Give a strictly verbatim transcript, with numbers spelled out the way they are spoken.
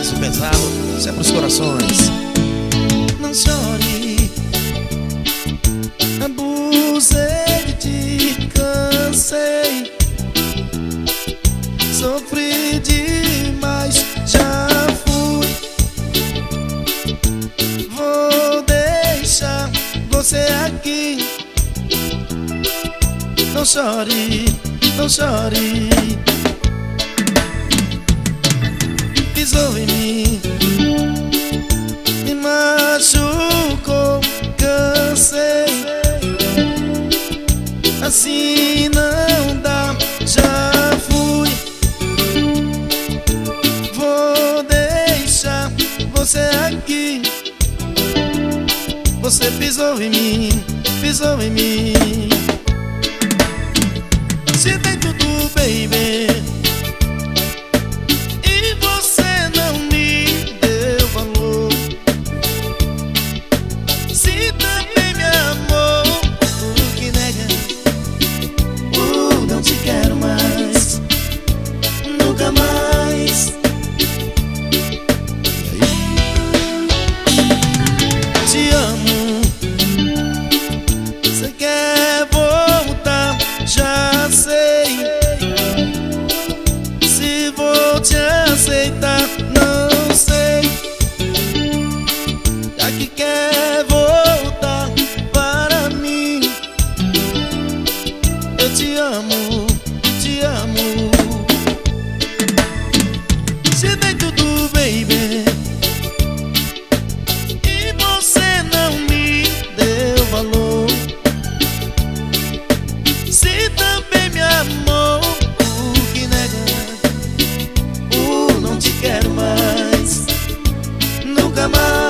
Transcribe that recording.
peso pesado, isso é pros corações. Não chore, abusei de ti, cansei, sofri demais, já fui. Vou deixar você aqui. Não chore, não chore. Pisou em mim, me machucou, cansei. Assim não dá, já fui. Vou deixar você aqui. Você pisou em mim, pisou em mim. Se tem tudo, baby, e você não me deu valor. Se também me amou, por que nega? Uh, não te quero mais, nunca mais. Te amo, você quer voltar, já sei. Se vou te aceitar, não sei. Já que quer voltar para mim, eu te amo, te amo. Se tem tudo, baby, e você não me deu valor. Se também me amou, por que nega? Uh, não te quero mais, nunca mais.